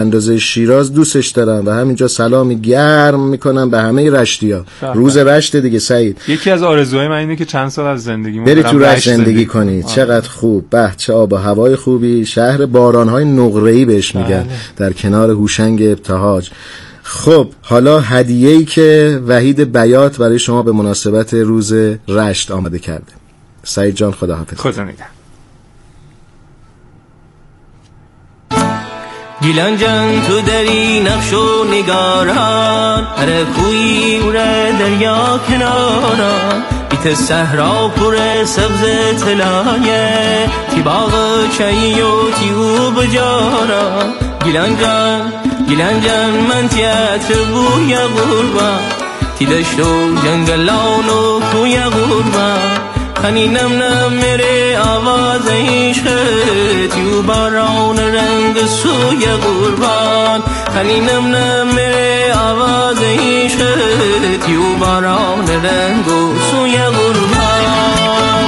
اندازه شیراز دوستش دارم و همینجا سلامی گرم میکنم به همه رشتیا. روز رشت دیگه سعید. یکی از آرزوهای من اینه که چند سال از زندگیمون بری تو رشت زندگی کنی. چقدر خوب، به چه آب و هوای خوبی، شهر بارانهای نقره‌ای بهش میگن در کنار هوشنگ ابتهاج. خب حالا هدیه‌ای که وحید بیات برای شما به مناسبت روز رشت آماده کرده. سعید جان خداحافظ. خدا نگهدار. گیلان جان تو دری نقش و نگاران، هر کوی اوره دریا کناران، بیت صحرا پر سبز طلایه، تی باغ چایی و تی او بجاران. گیلان جان من تیاتر بوی غربان، تی دشت و جنگلان و کوی غربان، خنی نم نم میره آواز عشقت، یو باران رنگ سوی قربان. خنی نم نم میره آواز عشقت، یو باران رنگ سوی قربان.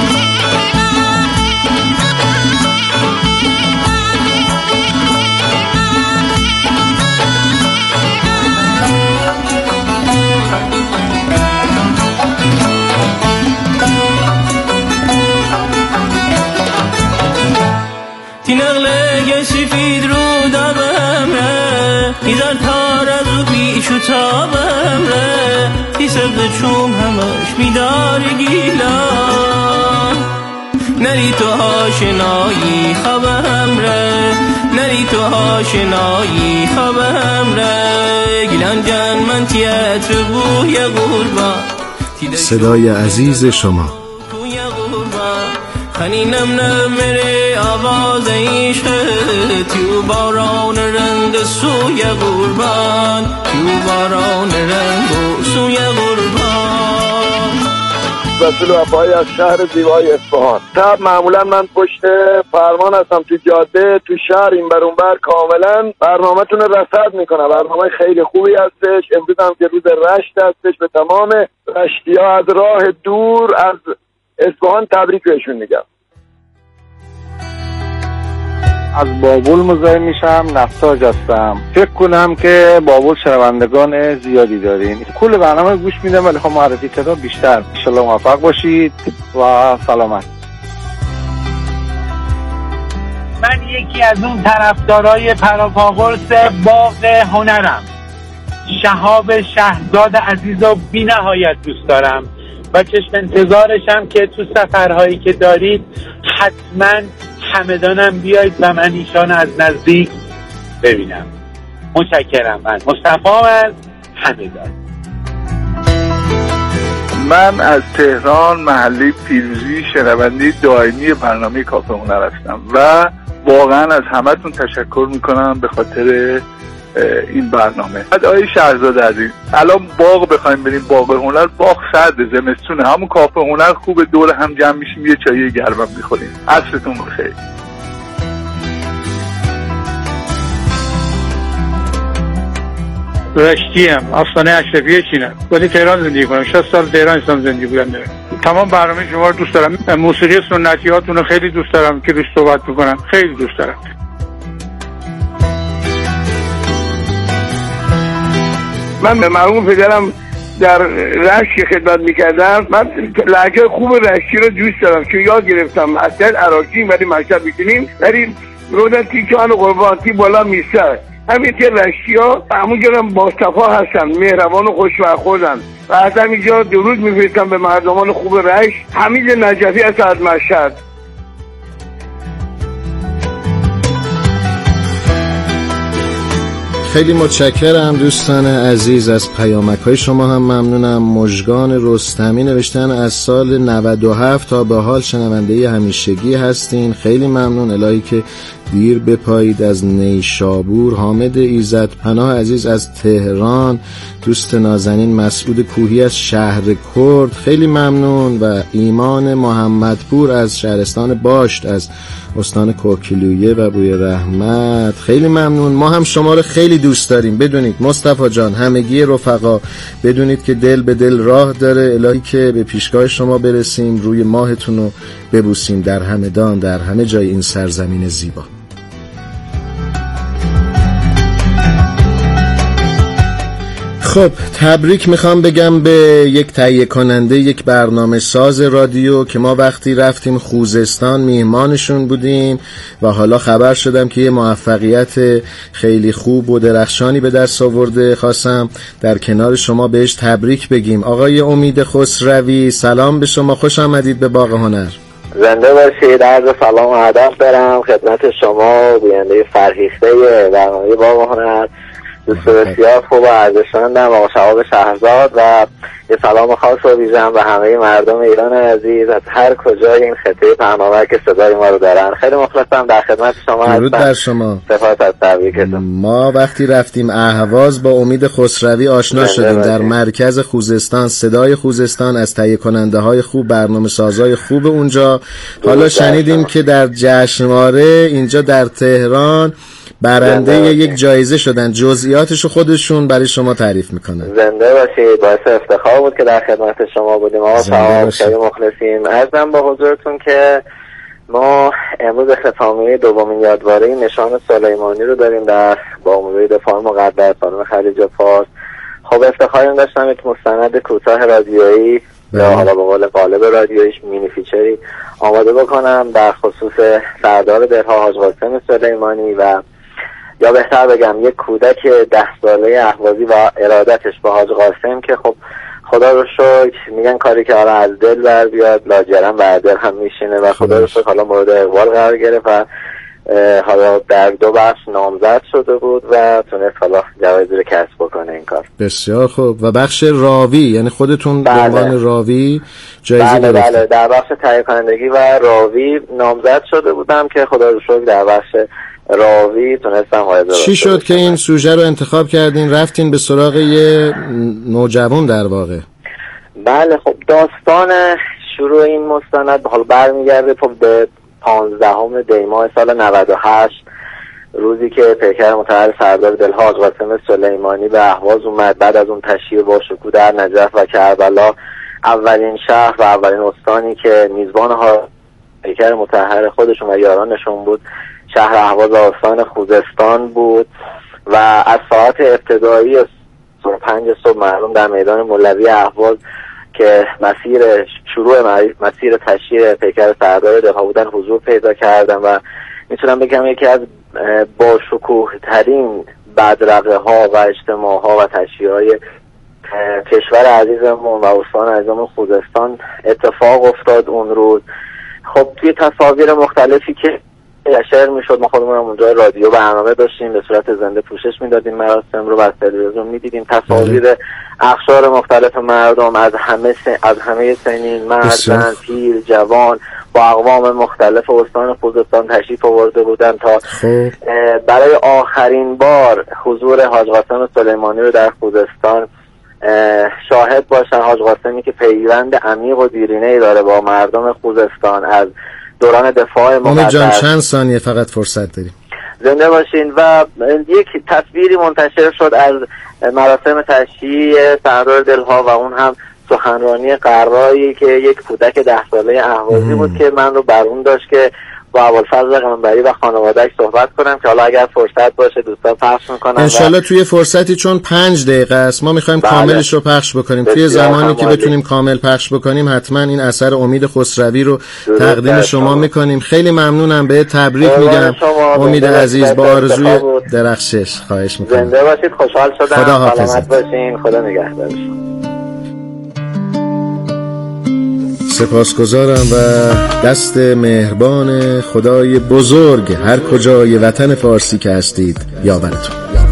تی نغله سفید رو دابمره، ایزار تار از او پیش و تابمره، تی سبز چوم همش بیدار گیلان. نری تو آشنایی خوابمره، نری تو آشنایی خوابمره. گیلان جان من تیاتر بوی قربان، صدای عزیز شما. خنی نم نم میره آواز عشقت، یو باران رنگ سوی قربان، یو باران رنگ سوی قربان. رسول وفایی از شهر زیبای اصفهان. طب معمولا من پشت فرمان هستم تو جاده، تو شهر این بر اون بر کاملا برنامه‌تون رو رصد میکنم. برنامه خیلی خوبی هستش. امروز هم که روز رشت هستش، به تمام رشتی‌ها از راه دور از اصفهان تبریک بهشون میگم. از بابل مزاحم میشم، نفتاج هستم. فکر کنم که بابل شنوندگان زیادی دارین. کل برنامه گوش میدم ولی خب معرفی کتاب بیشتر. ان شاءالله موفق باشید و سلامت. من یکی از اون طرفدارای پراپاگورس باغ هنرم. شهاب شهزاد عزیز و بی نهایت دوست دارم و چشم انتظارشم که تو سفرهایی که دارید حتما همدانم بیاید و من ایشان از نزدیک ببینم. متشکرم. من مصطفی از همدان. من از تهران محله پیروزی شنونده دائمی برنامه کافه هنر هستم و واقعا از همتون تشکر میکنم به خاطر این برنامه. آقای شهرزاد عزیز، الان باغ بخوایم بریم باغ هنر، باغ سرد، زمستونه، همون کافه هنر خوبه، دور هم جمع میشیم یه چایی گرمم میخوریم. عصرتون بخیر. رشتیم، آستانه اشرفیه چینم، ولی تهران زندگی کنم. 60 سال تهران زندگی بودم. تمام برنامه شما رو دوست دارم. موسیقی سنتی هاتون رو خیلی دوست دارم که روش صحبت میکنم. خیلی دوست دارم. من به مرحوم پدرم در رشت خدمت میکردم. من لهجه خوب رشتی رو دوست دارم که یاد گرفتم. اصلا عراقی ولی مکتب میکنیم، ولی رودن تیکان و قربانتی بالا میسر. همین که رشتی ها همونجا هم باصفا هستن، مهربان و خوشبختن و از همینجا درود میفرستم به مردمان خوب رشت. حمید نجفی از مشهد. خیلی متشکرم دوستان عزیز از پیامک‌های شما. هم ممنونم. مژگان رستمی نوشتن از سال 97 تا به حال شنونده همیشگی هستین. خیلی ممنون. الهی که دیر بپایید. از نیشابور حامد ایزد پناه عزیز از تهران، دوست نازنین مسعود کوهی از شهر کرد خیلی ممنون، و ایمان محمدپور از شهرستان باشت از استان کوکیلویه و بوی رحمت خیلی ممنون. ما هم شما رو خیلی دوست داریم. بدونید مصطفی جان، همگی رفقا بدونید که دل به دل راه داره. الهی که به پیشگاه شما برسیم، روی ماهتون رو ببوسیم در همدان، در همه جای این سرزمین زیبا. خب تبریک میخوام بگم به یک تهیه کننده یک برنامه ساز رادیو که ما وقتی رفتیم خوزستان میهمانشون بودیم و حالا خبر شدم که یه موفقیت خیلی خوب و درخشانی به دست آورده. خواستم در کنار شما بهش تبریک بگیم. آقای امید خسروی سلام به شما، خوش آمدید به باغ هنر. زنده باشید. عرض سلام و ادب دارم خدمت شما بیننده فرهیخته برنامه باغ هنر. دوست بسیار خوب و ارزشمندم آقا شهاب شهرزاد و یه سلام خاص و ویژه‌ام به همه مردم ایران عزیز از هر کجای این خطه پهناور که صدای ما رو دارن. خیلی مخلصم، در خدمت شما هستم. درود بر شما. سپاس از تبریکتون. ما وقتی رفتیم اهواز با امید خسروی آشنا شدیم در مرکز خوزستان، صدای خوزستان، از تهیه کننده های خوب، برنامه سازای خوب اونجا. حالا شنیدیم که در جشنواره اینجا در تهران برنده یک جایزه شدن. جزئیاتشو خودشون برای شما تعریف میکنن. زنده باشید. باعث افتخار بود که در خدمت شما بودیم آقا شهاب. خیلی مخلصیم. عرضم با حضورتون که ما امروز اختتامیه دومین یادواره نشان سلیمانی رو داریم در با موضوع دفاع مقدس خانم خلیج فارس. خب افتخاریم داشتم یک مستند کوتاه رادیویی یا حالا به قول قالب رادیویش مینی فیچری آماده بکنم در خصوص سردار دلها حاج قاسم سلیمانی و یا بهتر بگم یک کودک 10 ساله اهوازی و ارادتش به حاج قاسم که خب خدا رو شکر میگن کاری که حالا از دل بر بیاد لاجرم بر دل هم میشینه و خدا رو شکر حالا مورد اقبال قرار گرفت و حالا در 2 بخش نامزد شده بود و تونست حالا جوایزی رو کسب بکنه این کار. بسیار خوب. و بخش راوی یعنی خودتون به عنوان راوی جایزه گرفتید؟ بله در بخش تهیه کنندگی و راوی نامزد شده بودم که خدا رو شکر در بخش راوی تونستم حائز چی شد که این سوژه رو انتخاب کردین رفتین به سراغ یه نوجوان در واقع؟ بله خب داستان شروع این مستند حالا برمیگرده به 15 دی ماه سال 98 روزی که پیکر متحر سردار دلها حاج قاسم سلیمانی به اهواز اومد بعد از اون تشییع با شکوه در نجف و کربلا. اولین شهر و اولین استانی که میزبان ها پیکر متحر خودشون و یارانشون بود شهر اهواز آستان خوزستان بود و از ساعت ابتدایی 5 صبح مردم در میدان مولوی اهواز که مسیر تشییع پیکر سردار دلها بودن حضور پیدا کردن و میتونم بگم یکی از با شکوه ترین بدرقه ها و اجتماع ها و تشییع های کشور عزیزمون و استان عزیزمون خوزستان اتفاق افتاد اون روز. خب توی تصاویر مختلفی که نشر میشد ما خودمون اونجا رادیو برنامه داشتیم به صورت زنده پوشش میدادیم مراسم رو و تلویزیون میدیدیم تصاویر اقشار مختلف مردم از همه سنین، مرد، زن، پیر، جوان با اقوام مختلف استان خوزستان تشریف آورده بودن تا برای آخرین بار حضور حاج قاسم سلیمانی رو در خوزستان شاهد باشن. حاج قاسمی که پیوند عمیق و دیرینه‌ای داره با مردم خوزستان از دوران دفاع مقدس. امید جان چند ثانیه فقط فرصت داریم. زنده باشین. و یک تصویری منتشر شد از مراسم تشییع سردار دلها و اون هم سخنرانی قرایی که یک کودک 10 ساله اهوازی بود که من رو برون داشت که با ابوالفضل قنبری و خانواده‌اش صحبت کنم که حالا اگر فرصت باشه دوستان پخش میکنم انشالله توی فرصتی چون 5 دقیقه است ما میخوایم کاملش رو پخش بکنیم. توی زمانی که بتونیم کامل پخش بکنیم حتما این اثر امید خسروی رو تقدیم شما میکنیم. خیلی ممنونم، به تبریک میگم امید عزیز با آرزوی درخشش. خواهش میکنم. زنده باشید. خوشحال شدم. سلامت باشین. خدا نگهدار. سپاسگزارم و دست مهربان خدای بزرگ هر کجای وطن فارسی که هستید یاورتون.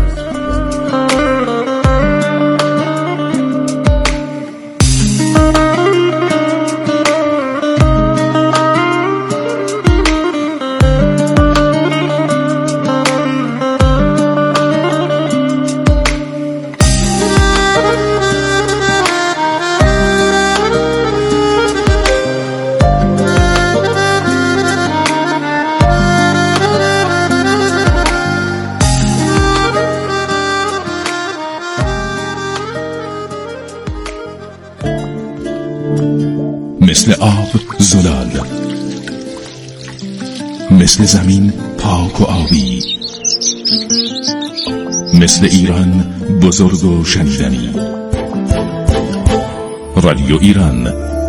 مثل آب زلال، مثل زمین پاک و آبی، مثل ایران بزرگ و شنیدنی. رادیو ایران.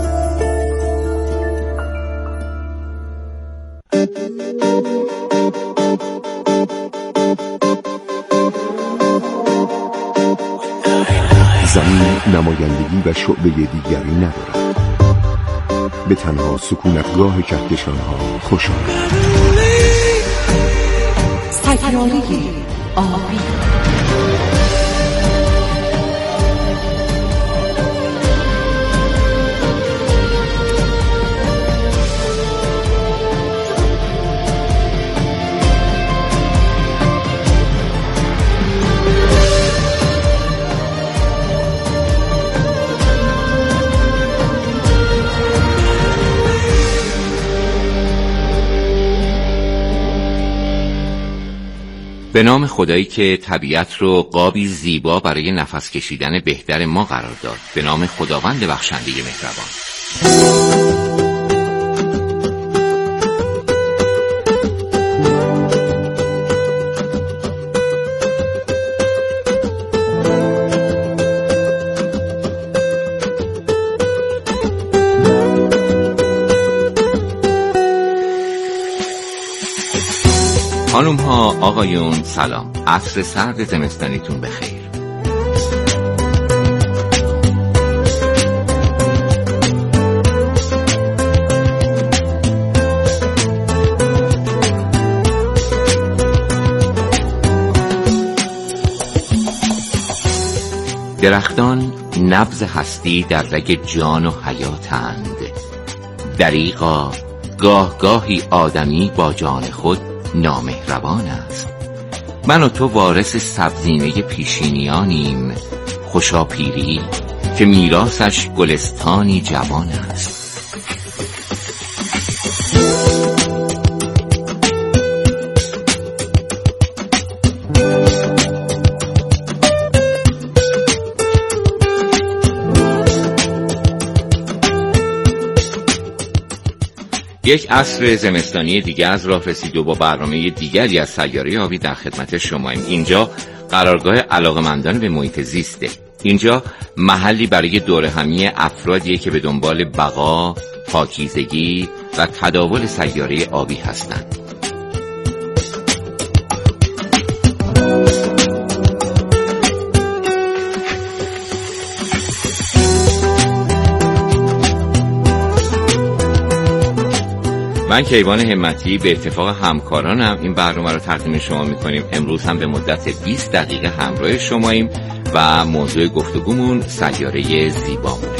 زمین نمایندگی و شعبه دیگری ندارد. به تنها سکونتگاه کهکشان‌ها خوش آمد. سیاره آبی. به نام خدایی که طبیعت رو قابی زیبا برای نفس کشیدن بهتر ما قرار داد. به نام خداوند بخشنده مهربان. خانوم ها، آقایون، سلام. عصر سرد زمستانیتون بخیر. درختان نبض هستی در رگ جان و حیاتند. دریغا گاه گاهی آدمی با جان خود نامهربان است. من و تو وارث سبزینه پیشینیانیم، خوشا پیری که میراثش گلستانی جوان است. یک عصر زمستانی دیگه از راه رسید و با برنامه دیگری از سیاره آبی در خدمت شماییم. اینجا قرارگاه علاقه‌مندان به محیط زیسته. اینجا محلی برای دورهمی افرادیه که به دنبال بقا، پاکیزگی و تداول سیاره آبی هستند. من کیوان همتی به اتفاق همکارانم این برنامه رو تقدیم شما میکنیم. امروز هم به مدت 20 دقیقه همراه شماییم و موضوع گفتگومون سیاره زیبامونه.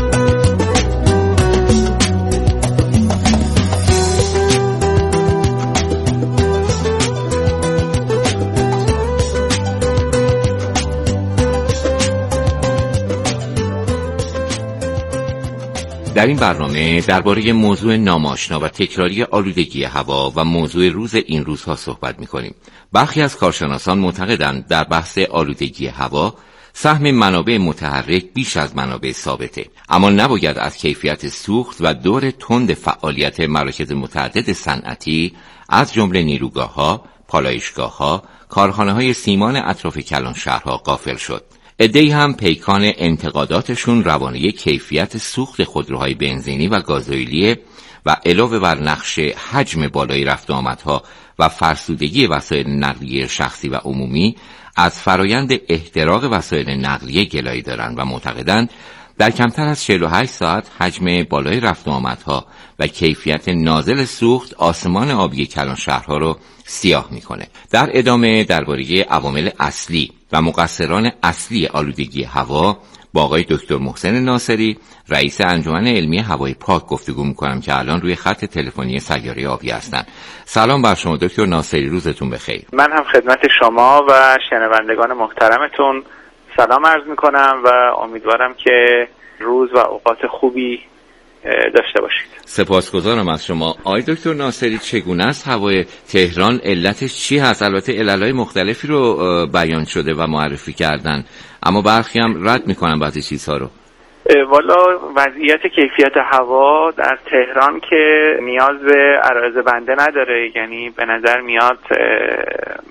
در این برنامه درباره موضوع ناآشنا و تکراری آلودگی هوا و موضوع روز این روزها صحبت می‌کنیم. برخی از کارشناسان معتقدند در بحث آلودگی هوا سهم منابع متحرک بیش از منابع ثابته، اما نباید از کیفیت سوخت و دور تند فعالیت مراکز متعدد صنعتی از جمله نیروگاه‌ها، پالایشگاه‌ها، کارخانه‌های سیمان اطراف کلان شهرها غافل شد. عده‌ای هم پیکان انتقاداتشون روانه کیفیت سوخت خودروهای بنزینی و گازوئیلی و علاوه بر نقش حجم بالای رفت و آمدها و فرسودگی وسایل نقلیه شخصی و عمومی از فرایند احتراق وسایل نقلیه گلایه دارند و معتقدند در کمتر از 48 ساعت حجم بالای رفت و آمدها و کیفیت نازل سوخت آسمان آبی کلان شهرها رو سیاه میکنه. در ادامه درباره عوامل اصلی و مقصران اصلی آلودگی هوا با آقای دکتر محسن ناصری، رئیس انجمن علمی هوای پاک گفتگو میکنم که الان روی خط تلفنی سیاره آبی هستن. سلام بر شما دکتر ناصری، روزتون بخیر. من هم خدمت شما و شنوندگان محترمتون سلام عرض میکنم و امیدوارم که روز و اوقات خوبی داشته باشید. سپاسگزارم از شما. آقای دکتر ناصری، چگونه است هوای تهران؟ علتش چی هست؟ البته علتهای مختلفی رو بیان شده و معرفی کردن، اما برخی هم رد میکنن بعضی چیزها رو. والا وضعیت کیفیت هوا در تهران که نیاز به عرایض بنده نداره، یعنی به نظر میاد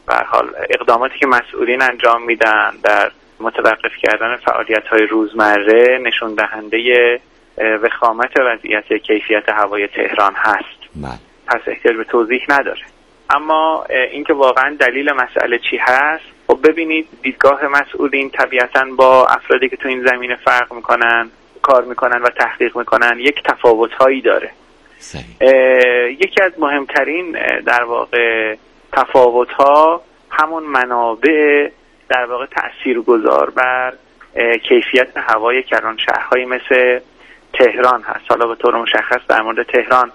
به هر حال اقداماتی که مسئولین انجام میدن در متوقف کردن فعالیت‌های روزمره نشون دهنده وخامت وضعیت کیفیت هوای تهران هست. پس احتیاج به توضیح نداره. اما اینکه واقعا دلیل مسئله چی هست، خب ببینید دیدگاه مسئولین طبیعتاً با افرادی که تو این زمینه فرق میکنن، کار میکنن و تحقیق میکنن یک تفاوت‌هایی داره. یکی از مهمترین در واقع تفاوت‌ها همون منابع در واقع تأثیرگذار بر کیفیت هوای کلان شهرهای مثل تهران هست. حالا به طور مشخص در مورد تهران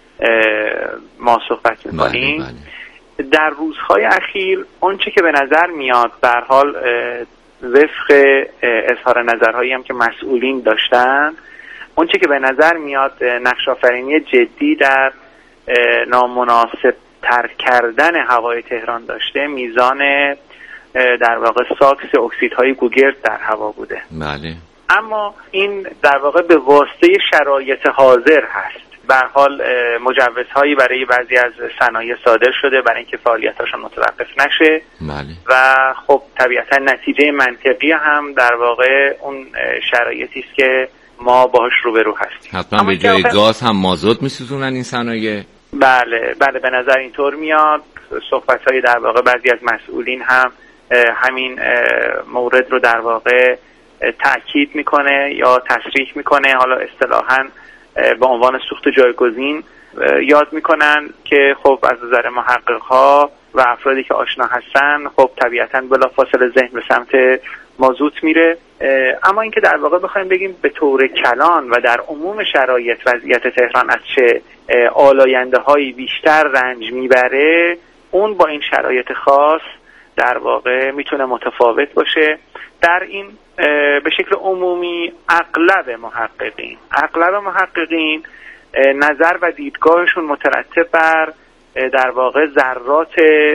ما صحبت می‌کنیم. در روزهای اخیر اونچه که به نظر میاد به هر حال وفق اظهار نظرهایی هم که مسئولین داشتن، اونچه که به نظر میاد نقش آفرینی جدی در نامناسب تر کردن هوای تهران داشته، میزان در واقع ساکس اکسیدهای گوگرد در هوا بوده. بله. اما این در واقع به واسطه شرایط حاضر هست. به هر حال مجوزهایی برای بعضی از صنایع صادر شده برای اینکه فعالیتاشون متوقف نشه. بله. و خب طبیعتا نتیجه منطقی هم در واقع اون شرایطی است که ما باهاش روبرو هستیم. حتما به جای گاز هم مازوت میسوزونن این صنایع. بله به نظر اینطور میاد. صحبت‌های در واقع بعضی از مسئولین هم همین مورد رو در واقع تأکید میکنه یا تصریح میکنه. حالا اصطلاحاً به عنوان سوخت جایگزین یاد میکنن که خب از نظر محقق‌ها و افرادی که آشنا هستن خب طبیعتاً بلافاصله ذهن به سمت مازوت میره. اما اینکه در واقع بخوایم بگیم به طور کلان و در عموم شرایط وضعیت تهران از چه آلاینده‌هایی بیشتر رنج میبره، اون با این شرایط خاص در واقع میتونه متفاوت باشه. در این به شکل عمومی اغلب محققین نظر و دیدگاهشون مترتب بر در واقع ذرات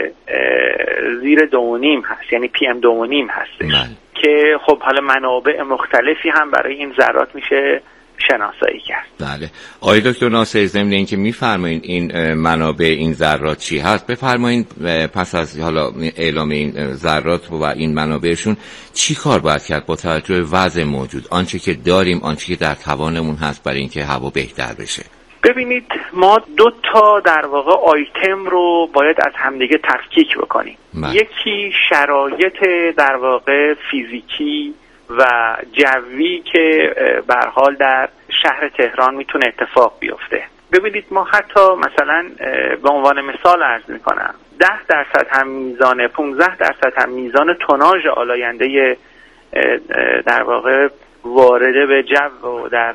زیر 2.5 هست، یعنی PM2.5 هستش که خب حالا منابع مختلفی هم برای این ذرات میشه شناسایی کرد. بله. آقای دکتر ناصری، ضمن اینکه میفرمایید این منابع این ذرات چی هست، بفرمایید پس از حالا اعلام این ذرات و این منابعشون چی کار باید کرد با توجه به وضع موجود، آنچه که داریم، آنچه که در توانمون هست برای اینکه هوا بهتر بشه؟ ببینید ما 2 در واقع آیتم رو باید از همدیگه تفکیک بکنیم. یکی شرایط در واقع فیزیکی و جوی که به هر حال در شهر تهران میتونه اتفاق بیفته. ببینید ما حتی مثلا به عنوان مثال عرض میکنم 10% هم میزان 15% هم میزان توناژ آلاینده در واقع وارده به جو و در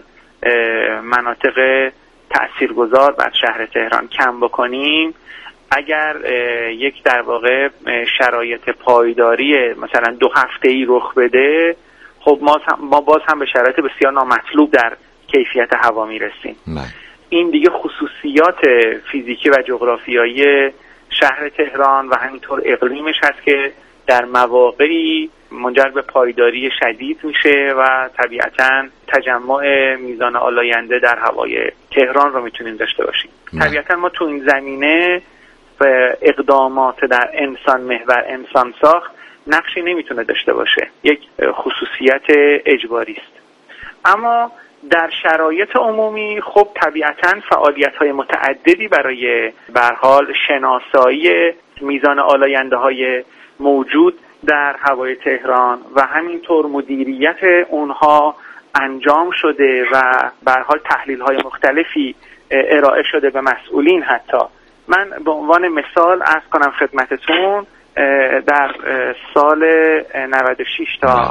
مناطق تأثیرگذار بر شهر تهران کم بکنیم، اگر یک در واقع شرایط پایداری مثلا 2 هفته‌ای رخ بده، خب ما باز هم به شرایط بسیار نامطلوب در کیفیت هوا میرسیم. این دیگه خصوصیات فیزیکی و جغرافیایی شهر تهران و همینطور اقلیمش هست که در مواقعی منجر به پایداری شدید میشه و طبیعتاً تجمع میزان آلاینده در هوای تهران رو میتونیم داشته باشیم. طبیعتاً ما تو این زمینه اقدامات در انسان محور، انسان ساخت نقشی نمیتونه داشته باشه، یک خصوصیت اجباری است. اما در شرایط عمومی خب طبیعتاً فعالیت‌های متعددی برای به هر حال شناسایی میزان آلاینده‌های موجود در هوای تهران و همینطور مدیریت اونها انجام شده و به هر حال تحلیل‌های مختلفی ارائه شده به مسئولین. حتی من به عنوان مثال عرض کنم خدمتتون، در سال 96 تا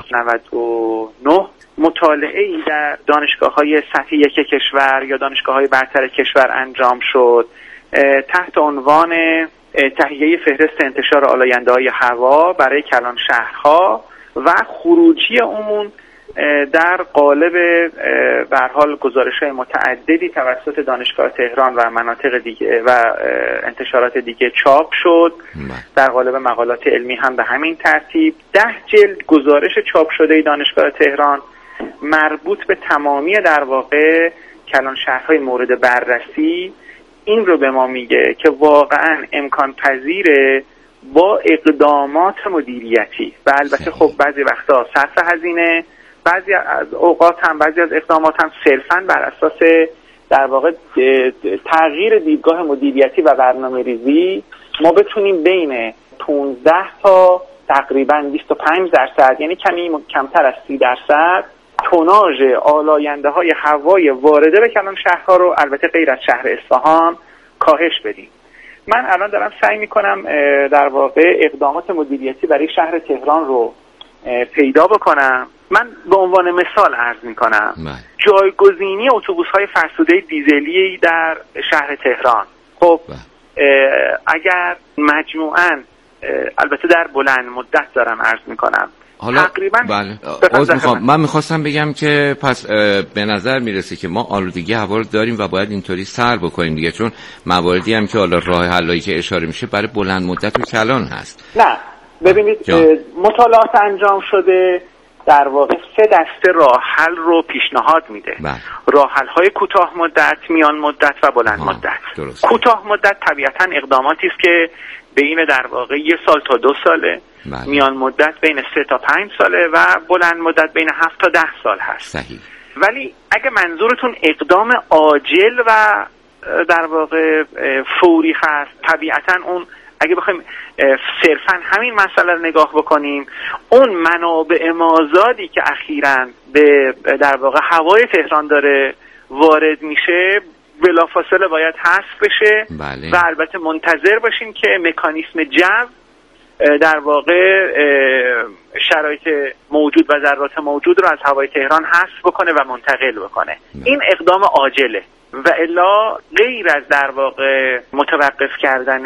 99 مطالعه‌ای در دانشگاه‌های سطح 1 کشور یا دانشگاه‌های برتر کشور انجام شد تحت عنوان تهیه فهرست انتشار آلاینده‌های هوا برای کلان شهرها و خروجی اون در قالب به هر حال گزارش‌های متعددی توسط دانشگاه تهران و مناطق دیگه و انتشارات دیگه چاپ شد. در قالب مقالات علمی هم به همین ترتیب 10 جلد گزارش چاپ شده دانشگاه تهران مربوط به تمامی در واقع کلان شهرهای مورد بررسی این رو به ما میگه که واقعا امکان پذیره با اقدامات مدیریتی و البته خب بعضی وقتا صرف هزینه، بعضی از اوقات هم بعضی از اقدامات هم صرفاً بر اساس در واقع تغییر دیدگاه مدیریتی و برنامه‌ریزی ما بتونیم بین 15 تا تقریباً 25%، یعنی کمی کمتر از 30% توناژ آلاینده‌های هوای وارده به کلان شهرها رو، البته غیر از شهر اصفهان، کاهش بدیم. من الان دارم سعی میکنم در واقع اقدامات مدیریتی برای شهر تهران رو پیدا بکنم. من به عنوان مثال عرض میکنم جایگزینی اتوبوس‌های فرسوده دیزلی در شهر تهران. خب اگر مجموعاً، البته در بلند مدت دارم عرض میکنم، حالا تقریبا من میخواستم بگم که پس به نظر میرسه که ما آلودگی هوا رو داریم و باید اینطوری سر بکنیم دیگه، چون مواردی هم که حالا راه حلایی که اشاره میشه برای بلند مدت و کلان هست. نه ببینید مطالعات انجام شده، در واقع 3 دسته راه حل رو پیشنهاد میده. راه حل های کوتاه مدت، میان مدت و بلند مدت. کوتاه مدت طبیعتاً اقداماتی است که بین در واقع 1 سال تا 2 ساله، میان مدت بین 3 تا 5 ساله و بلند مدت بین 7 تا 10 سال هست. صحیح. ولی اگه منظورتون اقدام عاجل و در واقع فوری هست، طبیعتاً اون اگه بخوایم صرفاً همین مسئله رو نگاه بکنیم، اون منابع مازادی که اخیراً به در واقع هوای تهران داره وارد میشه بلافاصله باید حذف بشه. و البته منتظر باشیم که مکانیسم جو در واقع شرایط موجود و ذرات موجود رو از هوای تهران حذف بکنه و منتقل بکنه. این اقدام عاجله و الا غیر از در واقع متوقف کردن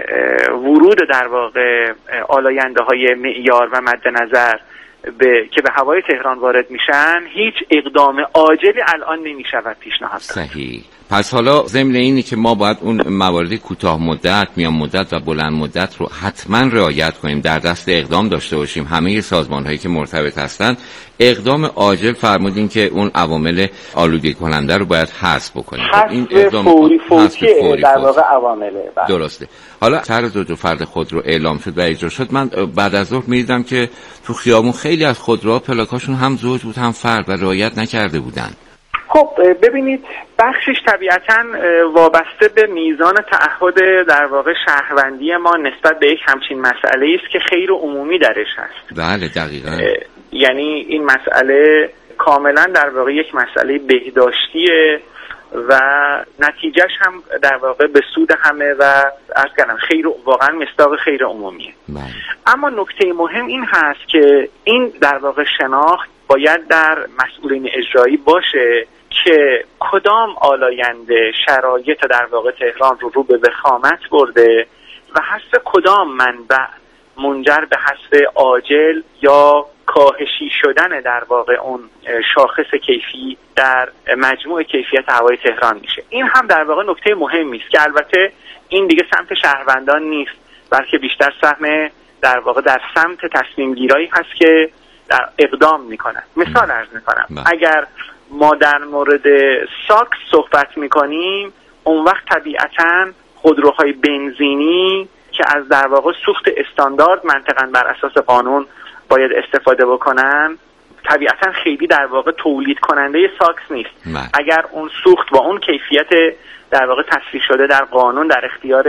ورود در واقع آلاینده های معیار و مد نظر که به هوای تهران وارد میشن، هیچ اقدام عاجلی الان نمیشود پیشنهاد داد. صحیح. پس حالا ضمن اینی که ما باید اون موارد کوتاه مدت، میان مدت و بلند مدت رو حتما رعایت کنیم، در دست اقدام داشته باشیم، همه سازمان‌هایی که مرتبط هستن اقدام عاجل فرمودین که اون عوامل آلودگی کننده رو باید حذف بکنیم. این اقدام فوری در واقع عوامله. درسته. حالا طرح زوج فرد خود رو اعلام شد و اجرا شد. من بعد از ظهر می‌دیدم که تو خیابون خیلی از خودروها پلاکاشون هم زوج بود هم فرد و رعایت نکرده بودن. خب ببینید بخشش طبیعتاً وابسته به میزان تعهد در واقع شهروندی ما نسبت به یک همچین مسئله است که خیر عمومی درش هست. بله دقیقاً. یعنی این مسئله کاملاً در واقع یک مسئله بهداشتیه و نتیجهش هم در واقع به سود همه و عرض کردم خیر، واقعاً مصداق خیر عمومیه. اما نکته مهم این هست که این در واقع شناخت باید در مسئولین اجرایی باشه که کدام آلاینده شرایط در واقع تهران رو به وخامت برده و حذف کدام منبع منجر به حذف عاجل یا کاهشی شدن در واقع اون شاخص کیفی در مجموع کیفیت هوای تهران میشه. این هم در واقع نکته مهمی است که البته این دیگه سمت شهروندان نیست، بلکه بیشتر سهم در واقع در سمت تصمیم گیرایی هست که در اقدام میکنن. مثال عرض میکنم، اگر ما در مورد ساکس صحبت میکنیم، اون وقت طبیعتاً خودروهای بنزینی که از در واقع سوخت استاندارد منطقاً بر اساس قانون باید استفاده بکنن، طبیعتاً خیلی در واقع تولید کننده ساکس نیست. اگر اون سوخت با اون کیفیت در واقع تصریح شده در قانون در اختیار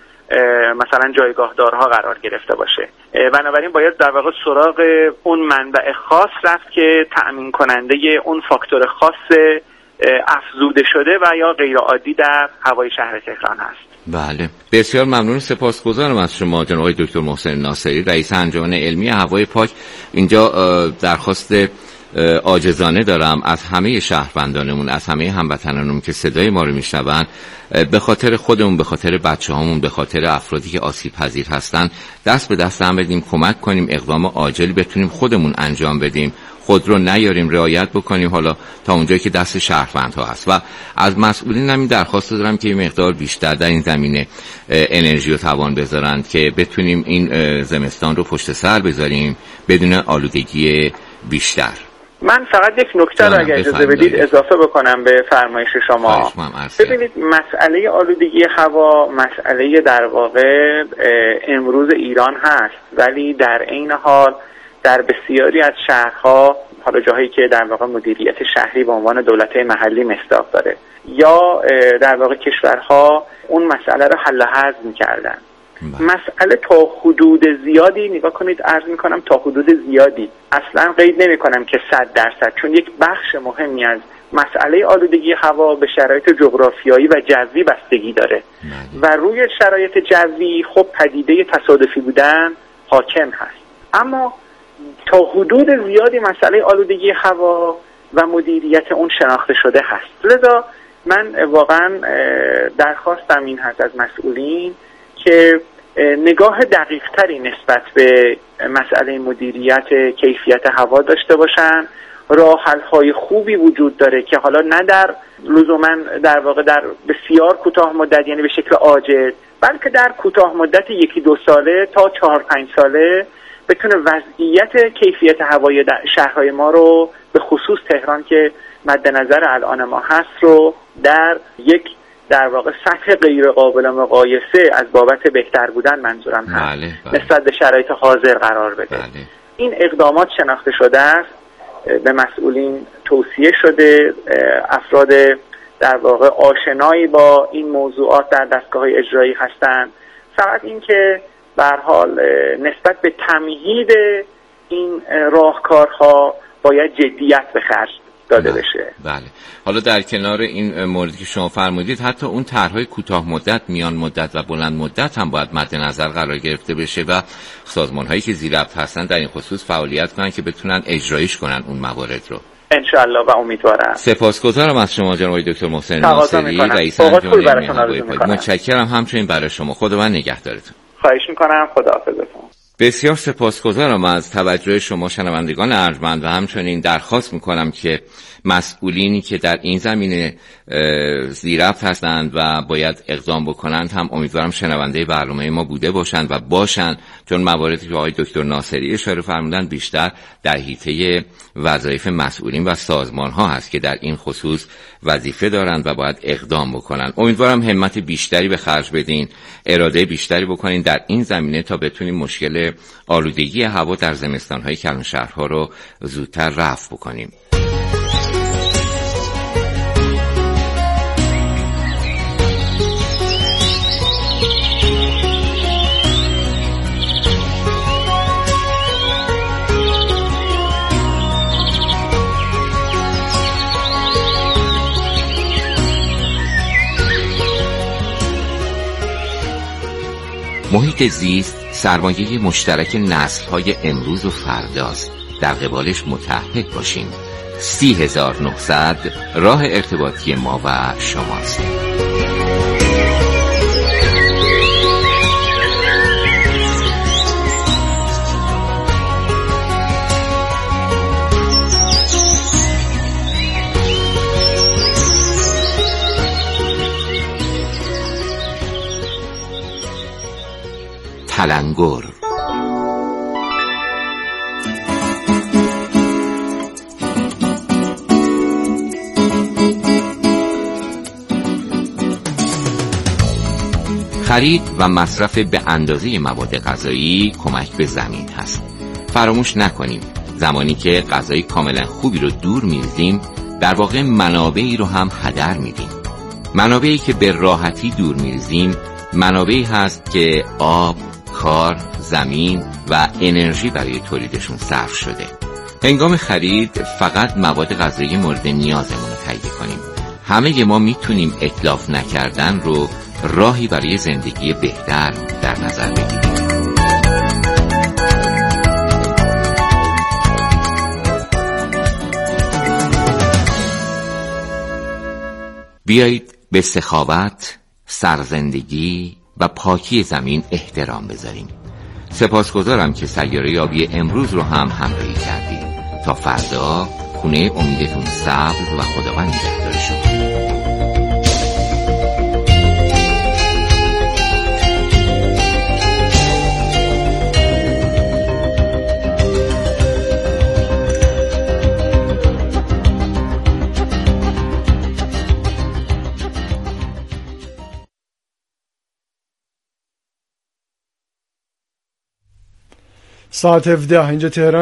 مثلا جایگاهدارها قرار گرفته باشه، بنابراین باید در واقع سراغ اون منبع خاص رفت که تأمین کننده اون فاکتور خاص افزوده شده و یا غیر عادی در هوای شهر تهران هست. بله، بسیار ممنون، سپاسگزارم از شما جناب آقای دکتر محسن ناصری، رئیس انجمن علمی هوای پاک. اینجا درخواست عاجزانه دارم از همه شهروندانمون، از همه هموطنانمون که صدای ما رو میشنون، به خاطر خودمون، به خاطر بچه‌هامون، به خاطر افرادی که آسیب پذیر هستن، دست به دست هم بدیم، کمک کنیم، اقدام عاجلی بتونیم خودمون انجام بدیم، خود رو نیاریم، رعایت بکنیم حالا تا اونجایی که دست شهروندها هست. و از مسئولین هم این درخواست دارم که این مقدار بیشتر در این زمینه انرژی و توان بذارن که بتونیم این زمستان رو پشت سر بذاریم بدون آلودگی بیشتر. من فقط یک نکته رو اگر اجازه بدید اضافه بکنم به فرمایش شما. ببینید مسئله آلودگی هوا مسئله در واقع امروز ایران هست، ولی در عین حال در بسیاری از شهرها، حالا جاهایی که در واقع مدیریت شهری به عنوان دولت محلی مصداق داره یا در واقع کشورها اون مسئله رو حل و حزم کردن. مسئله تا حدود زیادی نگاه کنید، عرض میکنم تا حدود زیادی، اصلا قید نمیکنم که 100%، چون یک بخش مهمی از مسئله آلودگی هوا به شرایط جغرافیایی و جوی بستگی داره و روی شرایط جوی خب پدیده تصادفی بودن حاکم هست. اما تا حدود زیادی مسئله آلودگی هوا و مدیریت اون شناخته شده هست. لذا من واقعا درخواستم این هست از مسئولین که نگاه دقیق تری نسبت به مسئله مدیریت کیفیت هوا داشته باشن. راه حل های خوبی وجود داره که حالا نه در لزوما در واقع در بسیار کوتاه مدت، یعنی به شکل عاجل، بلکه در کوتاه مدت 1-2 ساله تا 4-5 ساله بتونه وضعیت کیفیت هوای شهرهای ما رو به خصوص تهران که مد نظر الان ما هست رو در یک در واقع سطح غیر قابل مقایسه از بابت بهتر بودن منظورم هست نسبت به شرایط حاضر قرار بده. این اقدامات شناخته شده است، به مسئولین توصیه شده، افراد در واقع آشنایی با این موضوعات در دستگاه‌های اجرایی هستند. فقط این که به هر حال نسبت به تمهید این راهکارها باید جدیت به خرج داده بشه. بله. حالا در کنار این موردی که شما فرمودید، حتی اون طرح‌های کوتاه مدت، میان مدت و بلند مدت هم باید مد نظر قرار گرفته بشه و سازمان‌هایی که زیر ربط هستن در این خصوص فعالیت کنن که بتونن اجرایش کنن اون موارد رو. انشالله و امیدوارم. سپاسگزارم از شما جناب دکتر محسن ناصری، رئیس انجمن هوایی پایدار. متشکرم همچنین برای شما. خداوند نگهدارتون. خواهش می‌کنم. خداحافظتون. بسیار سپاسگزارم از توجه شما شنوندگان ارجمند و همچنین درخواست میکنم که مسئولینی که در این زمینه زیرفت هستند و باید اقدام بکنند هم امیدوارم شنونده برنامه ما بوده باشند و باشند، چون مواردی که آقای دکتر ناصری اشاره فرمودند بیشتر در حیطه وظایف مسئولین و سازمان ها هست که در این خصوص وظیفه دارند و باید اقدام بکنند. امیدوارم همت بیشتری به خرج بدین، اراده بیشتری بکنین در این زمینه تا بتونیم مشکل آلودگی هوا در زمستان‌های کلانشهرها رو زودتر رفع بکنیم. محیط زیست سرمایه مشترک نسل‌های امروز و فرداست. در قبالش متحد باشیم. 30900 راه ارتباطی ما و شماست. تلنگر خرید و مصرف به اندازه مواد غذایی کمک به زمین هست. فراموش نکنیم زمانی که غذای کاملا خوبی رو دور می‌ریزیم، در واقع منابعی رو هم هدر میدیم. منابعی که به راحتی دور می‌ریزیم منابعی هست که آب، کار، زمین و انرژی برای تولیدشون صرف شده. هنگام خرید فقط مواد غذایی مورد نیازمون رو تهیه کنیم. همه ما میتونیم اتلاف نکردن رو راهی برای زندگی بهتر در نظر بگیریم. بیایید به سخاوت، سرزندگی و پاکی زمین احترام بذاریم. سپاسگزارم که سیاره یابی امروز رو هم همراهی کردید. تا فردا خونه امیدتون سبز و خداوند نگهدار شما. ساعت 17 اینجا تهران.